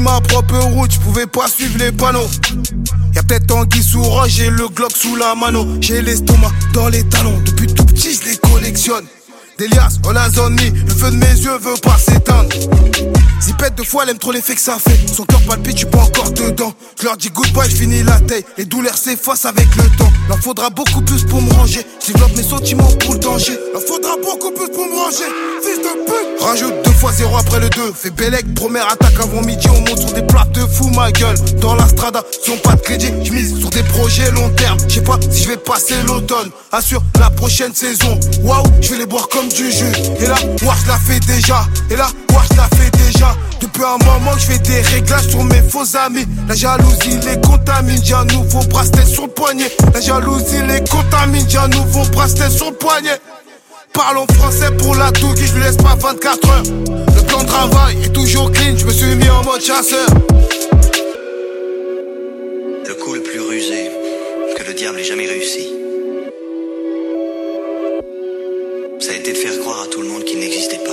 ma propre route, j'pouvais pas suivre les panneaux. Y'a peut-être Anguille sous roche, j'ai le Glock sous la mano. J'ai l'estomac dans les talons, depuis tout petit je les collectionne. Des liasses, on a zone mi, le feu de mes yeux veut pas s'éteindre. Zipette deux fois, elle aime trop l'effet que ça fait. Son cœur palpite, tu pas encore dedans. Je leur dis goodbye, je finis la taille. Les douleurs s'effacent avec le temps. L'en faudra beaucoup plus pour me ranger. Je développe mes sentiments pour le danger. L'en faudra beaucoup plus pour me ranger. Fils de pute. Rajoute 2 fois 0 après le 2. Fais Bellec, première attaque avant midi. On monte sur des plates de fou, ma gueule. Dans la strada, si on pas de crédit, je mise sur des projets long terme. Je sais pas si je vais passer l'automne. Assure la prochaine saison. Waouh, je vais les boire comme du jus. Et là, moi je la fais déjà. Et là, moi je la fais déjà. Depuis un moment que je fais des réglages sur mes faux amis. La jalousie les contamine, j'ai un nouveau bracelet sur le poignet. La jalousie les contamine, j'ai un nouveau bracelet sur le poignet. Parlons français pour la touki, je lui laisse pas 24 heures. Le plan de travail est toujours clean, je me suis mis en mode chasseur. Le coup le plus rusé que le diable ait jamais réussi, ça a été de faire croire à tout le monde qu'il n'existait pas.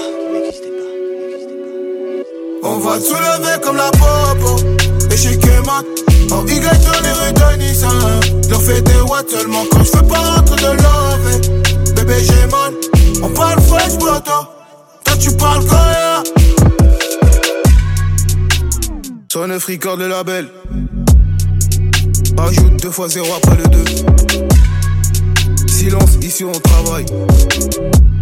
On va te soulever comme la popo. Et chez Kemat, en Y dans les rues de Nice. Je leur fais des watts seulement quand je fais pas rentrer de love. Bébé j'ai mal, on parle French poto. Toi tu parles coréen. Sur 9 records le label. Rajoute 2 fois 0 après le 2. Silence, ici on travaille.